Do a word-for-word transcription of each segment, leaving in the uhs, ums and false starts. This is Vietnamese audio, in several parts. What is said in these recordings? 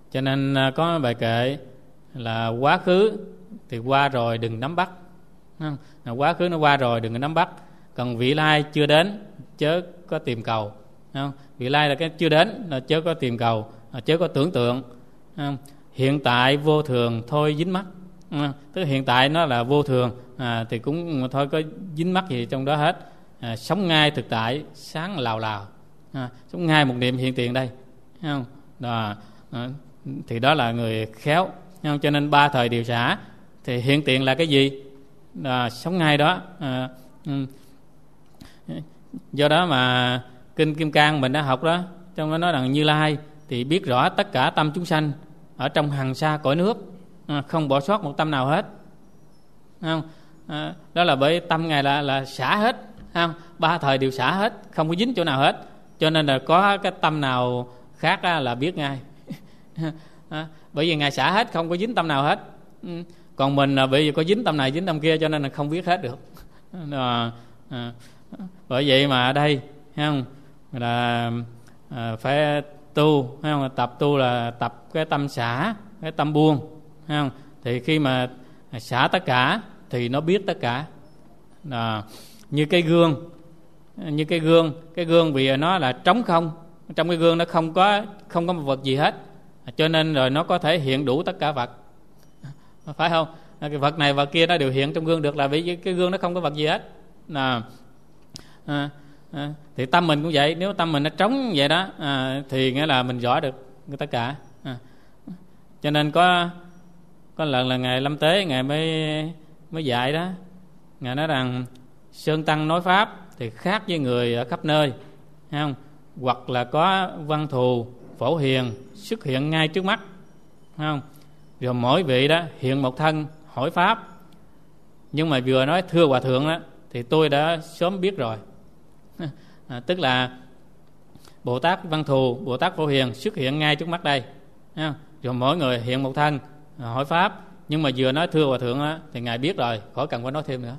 Cho nên có bài kệ là quá khứ thì qua rồi đừng nắm bắt. Không? Quá khứ nó qua rồi đừng có nắm bắt. Còn vị lai chưa đến chớ có tìm cầu. Không? Vị lai là cái chưa đến là chớ có tìm cầu, chớ có tưởng tượng. Không? Hiện tại vô thường thôi dính mắc. Không? Tức hiện tại nó là vô thường, à, thì cũng thôi có dính mắc gì trong đó hết. À, sống ngay thực tại sáng lào lào, à, sống ngay một niệm hiện tiền đây. Không? Đó, à, thì đó là người khéo. Không? Cho nên ba thời điều xả thì hiện tiền là cái gì? À, sống ngay đó. À, do đó mà kinh Kim Cang mình đã học đó, trong đó nói rằng Như Lai thì biết rõ tất cả tâm chúng sanh ở trong hằng sa cõi nước, à, không bỏ sót một tâm nào hết. Không? À, đó là bởi tâm Ngài là là xả hết. Không? Ba thời đều xả hết, không có dính chỗ nào hết. Cho nên là có cái tâm nào khác là biết ngay. À, bởi vì Ngài xả hết, không có dính tâm nào hết. Còn mình là bởi vì có dính tâm này dính tâm kia, cho nên là không biết hết được. À, à, bởi vậy mà ở đây không là à, phải tu, không? Tập tu là tập cái tâm xả, cái tâm buông, không? Thì khi mà xả tất cả thì nó biết tất cả. À, như cái gương, như cái gương, cái gương vì nó là trống không, trong cái gương nó không có không có một vật gì hết, cho nên rồi nó có thể hiện đủ tất cả vật, phải không? Cái vật này vật kia nó đều hiện trong gương được là vì cái gương nó không có vật gì hết. À, à, à, thì tâm mình cũng vậy, nếu tâm mình nó trống vậy đó, à, thì nghĩa là mình rõ được tất cả. À, cho nên có có lần là Ngài Lâm Tế Ngài mới mới dạy đó, Ngài nói rằng Sơn Tăng nói pháp thì khác với người ở khắp nơi, thấy không? Hoặc là có văn thù phổ hiền xuất hiện ngay trước mắt, thấy không? Rồi mỗi vị đó hiện một thân hỏi pháp, nhưng mà vừa nói thưa hòa thượng đó thì tôi đã sớm biết rồi. À, tức là Bồ Tát Văn Thù, Bồ Tát Phổ Hiền xuất hiện ngay trước mắt đây, thấy không? Rồi mỗi người hiện một thân hỏi pháp, nhưng mà vừa nói thưa hòa thượng đó, thì Ngài biết rồi, khỏi cần phải nói thêm nữa.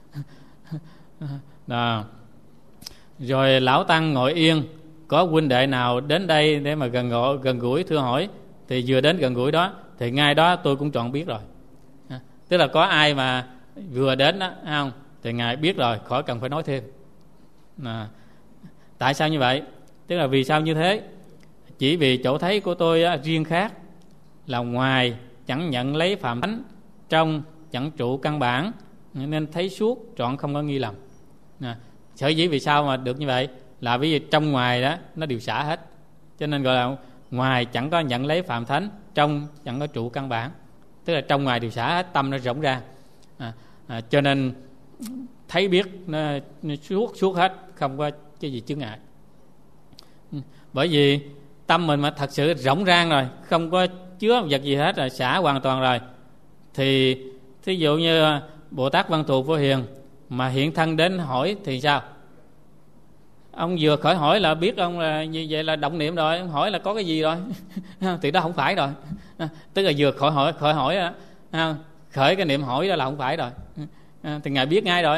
Đó. Rồi lão tăng ngồi yên, có huynh đệ nào đến đây để mà gần gũi, gần gũi thưa hỏi, thì vừa đến gần gũi đó thì ngay đó tôi cũng chọn biết rồi. À, tức là có ai mà vừa đến đó, không, thì Ngài biết rồi, khỏi cần phải nói thêm. À, tại sao như vậy? Tức là vì sao như thế? Chỉ vì chỗ thấy của tôi á, riêng khác, là ngoài chẳng nhận lấy phạm thánh, trong chẳng trụ căn bản, nên thấy suốt trọn không có nghi lầm. À, sở dĩ vì sao mà được như vậy là vì trong ngoài đó nó đều xả hết, cho nên gọi là ngoài chẳng có nhận lấy phạm thánh, trong chẳng có trụ căn bản, tức là trong ngoài đều xả hết, tâm nó rộng ra. À, à, cho nên thấy biết nó, nó suốt suốt hết, không có cái gì chướng ngại. Bởi vì tâm mình mà thật sự rộng rang rồi, không có chứa vật gì hết rồi, xả hoàn toàn rồi, thì thí dụ như Bồ Tát Văn Thù Phổ Hiền mà hiện thân đến hỏi thì sao? Ông vừa khỏi hỏi là biết ông là như vậy là động niệm rồi, ông hỏi là có cái gì rồi. Thì đó không phải rồi. Tức là vừa khỏi hỏi, khỏi hỏi đó, khởi cái niệm hỏi đó là không phải rồi. Thì Ngài biết ngay rồi.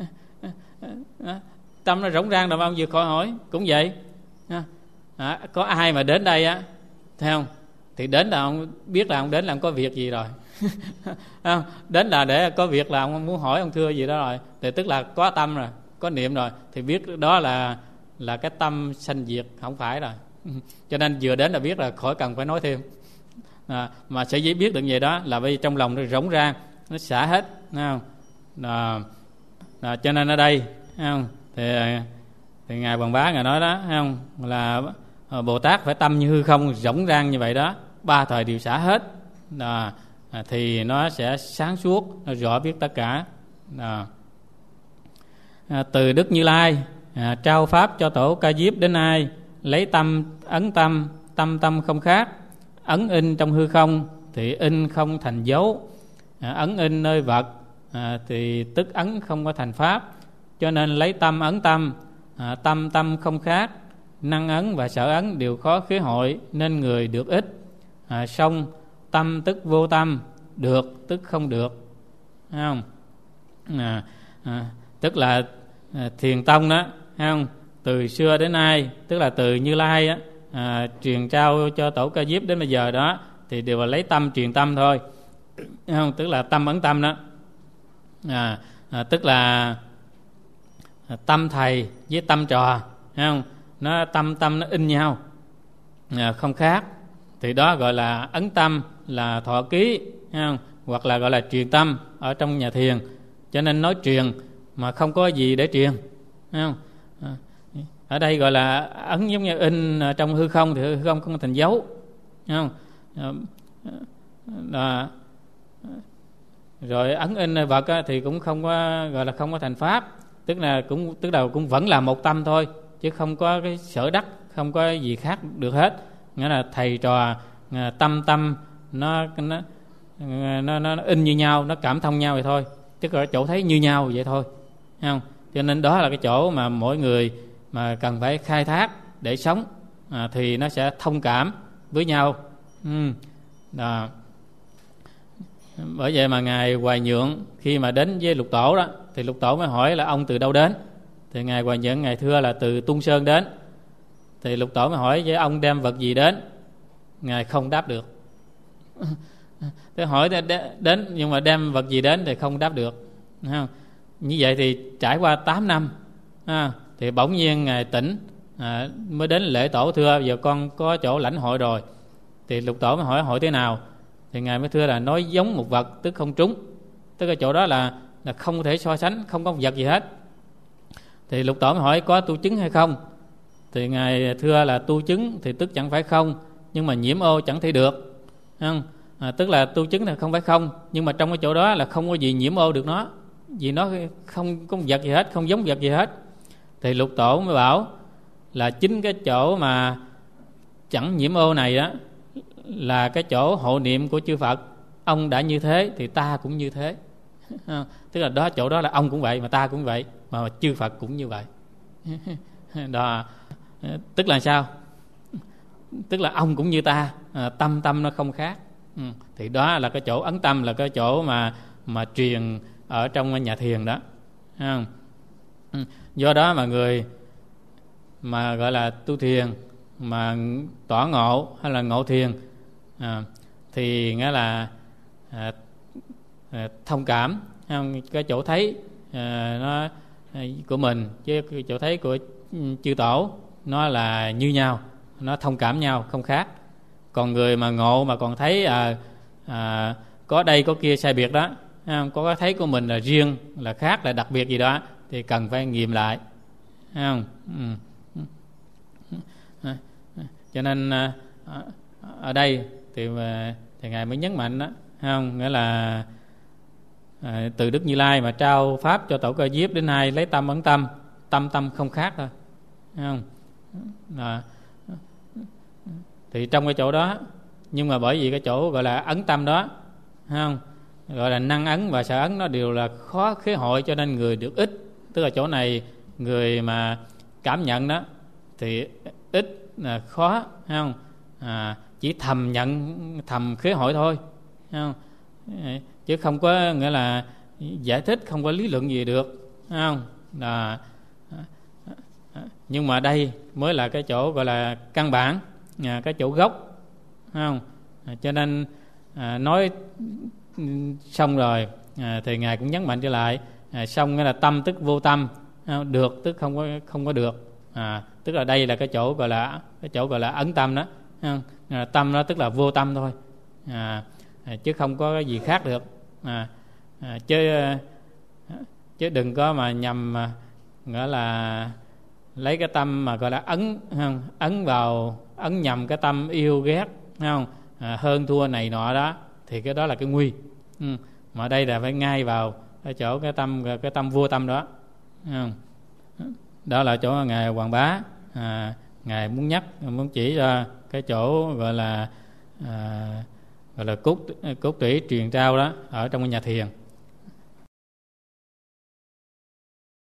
Tâm nó rỗng rang rồi mà ông vừa khỏi hỏi cũng vậy. À, có ai mà đến đây á, thấy không? Thì đến là ông biết là ông đến là ông có việc gì rồi. Đến là để có việc là ông muốn hỏi ông thưa gì đó rồi, thì tức là có tâm rồi, có niệm rồi, thì biết đó là là cái tâm sanh diệt, không phải rồi. Cho nên vừa đến là biết là khỏi cần phải nói thêm. À, mà sở dĩ biết được vậy đó là vì trong lòng nó rỗng rang, nó xả hết, thấy không? À, à, cho nên ở đây, thấy không? Thì thì Ngài Bằng Bá Ngài nói đó, thấy không? Là Bồ Tát phải tâm như hư không, rỗng rang như vậy đó, ba thời đều xả hết. À, à, thì nó sẽ sáng suốt, nó rõ biết tất cả. À, à, từ Đức Như Lai à, trao pháp cho tổ Ca Diếp đến nay, lấy tâm ấn tâm, tâm tâm không khác, ấn in trong hư không thì in không thành dấu, à, ấn in nơi vật à, thì tức ấn không có thành pháp. Cho nên lấy tâm ấn tâm, à, tâm tâm không khác, năng ấn và sở ấn đều khó khế hội, nên người được ít. À, song tâm tức vô tâm, được tức không được, thấy không? À, à, tức là à, thiền tông đó, thấy không? Từ xưa đến nay, tức là từ Như Lai á, à, truyền trao cho tổ Ca Diếp đến bây giờ đó thì đều là lấy tâm truyền tâm thôi, không? Tức là tâm ấn tâm đó, à, à, tức là tâm thầy với tâm trò, không? Nó tâm tâm nó in nhau, à, không khác, thì đó gọi là ấn tâm, là thọ ký, không? Hoặc là gọi là truyền tâm ở trong nhà thiền. Cho nên nói truyền mà không có gì để truyền, không? À, ở đây gọi là ấn giống như in trong hư không, thì hư không không thành dấu, không? À, rồi ấn in vật thì cũng không có gọi là không có thành pháp, tức là cũng tức là cũng vẫn là một tâm thôi, chứ không có cái sở đắc, không có gì khác được hết. Nghĩa là thầy trò tâm tâm nó nó nó, nó in như nhau, nó cảm thông nhau vậy thôi, tức là chỗ thấy như nhau vậy thôi, không? Cho nên đó là cái chỗ mà mỗi người mà cần phải khai thác để sống, à, thì nó sẽ thông cảm với nhau. Ừ. Đó. Bởi vậy mà ngài Hoài Nhượng khi mà đến với Lục Tổ đó, thì Lục Tổ mới hỏi là ông từ đâu đến, thì ngài Hoài Nhượng ngài thưa là từ Tung Sơn đến. Thì Lục Tổ mới hỏi với ông đem vật gì đến, ngài không đáp được. Thế hỏi đến nhưng mà đem vật gì đến thì không đáp được, không? Như vậy thì trải qua tám năm, à, thì bỗng nhiên ngài tỉnh, à, mới đến lễ tổ thưa giờ con có chỗ lãnh hội rồi. Thì Lục Tổ mới hỏi hội thế nào, thì ngài mới thưa là nói giống một vật, tức không trúng, tức là chỗ đó là là không thể so sánh, không có một vật gì hết. Thì Lục Tổ mới hỏi có tu chứng hay không, thì ngài thưa là tu chứng thì tức chẳng phải không, nhưng mà nhiễm ô chẳng thể được, không? À, tức là tu chứng là không phải không, nhưng mà trong cái chỗ đó là không có gì nhiễm ô được nó, vì nó không có một vật gì hết, không giống vật gì hết. Thì Lục Tổ mới bảo là chính cái chỗ mà chẳng nhiễm ô này đó là cái chỗ hộ niệm của chư Phật. Ông đã như thế thì ta cũng như thế. Tức là đó, chỗ đó là ông cũng vậy mà ta cũng vậy, mà chư Phật cũng như vậy. Đó. Tức là sao? Tức là ông cũng như ta, tâm tâm nó không khác. Ừ. Thì đó là cái chỗ ấn tâm, là cái chỗ mà mà truyền ở trong nhà thiền đó. Ừ. Do đó mà người mà gọi là tu thiền, mà tỏ ngộ hay là ngộ thiền, à, thì nghĩa là à, à, thông cảm, không? Cái chỗ thấy à, nó à, của mình với cái chỗ thấy của chư tổ nó là như nhau, nó thông cảm nhau, không khác. Còn người mà ngộ mà còn thấy à, à, có đây có kia sai biệt đó, không? Có cái thấy của mình là riêng, là khác, là đặc biệt gì đó, thì cần phải nghiệm lại, không? Ừ. Cho nên ở đây thì, thì ngài mới nhấn mạnh đó, không? Nghĩa là à, từ Đức Như Lai mà trao pháp cho tổ Ca Diếp đến nay lấy tâm ấn tâm, tâm tâm không khác thôi, không? À, thì trong cái chỗ đó, nhưng mà bởi vì cái chỗ gọi là ấn tâm đó, không? Gọi là năng ấn và sở ấn nó đều là khó khế hội, cho nên người được ít. Tức là chỗ này người mà cảm nhận đó thì ít, là khó, không? À, chỉ thầm nhận, thầm khế hội thôi, không? Chứ không có nghĩa là giải thích, không có lý luận gì được, không? Là nhưng mà đây mới là cái chỗ gọi là căn bản, à, cái chỗ gốc, không? À, cho nên à, nói xong rồi à, thì ngài cũng nhấn mạnh trở lại, à, xong nghĩa là tâm tức vô tâm, không? Được tức không có không có được, à, tức là đây là cái chỗ gọi là cái chỗ gọi là ấn tâm đó, không? À, tâm đó tức là vô tâm thôi, à, à, chứ không có cái gì khác được, à, à, chứ chứ đừng có mà nhầm, à, nghĩa là lấy cái tâm mà gọi là ấn, không? Ấn vào, ấn nhầm cái tâm yêu ghét, không? À, hơn thua này nọ đó, thì cái đó là cái nguy. Ừ. Mà đây là phải ngay vào cái chỗ cái tâm cái tâm vô tâm đó, không? Đó là chỗ ngài Hoàng Bá, à, ngài muốn nhắc, muốn chỉ ra cái chỗ gọi là à, gọi là cốt cốt tủy truyền trao đó ở trong cái nhà thiền.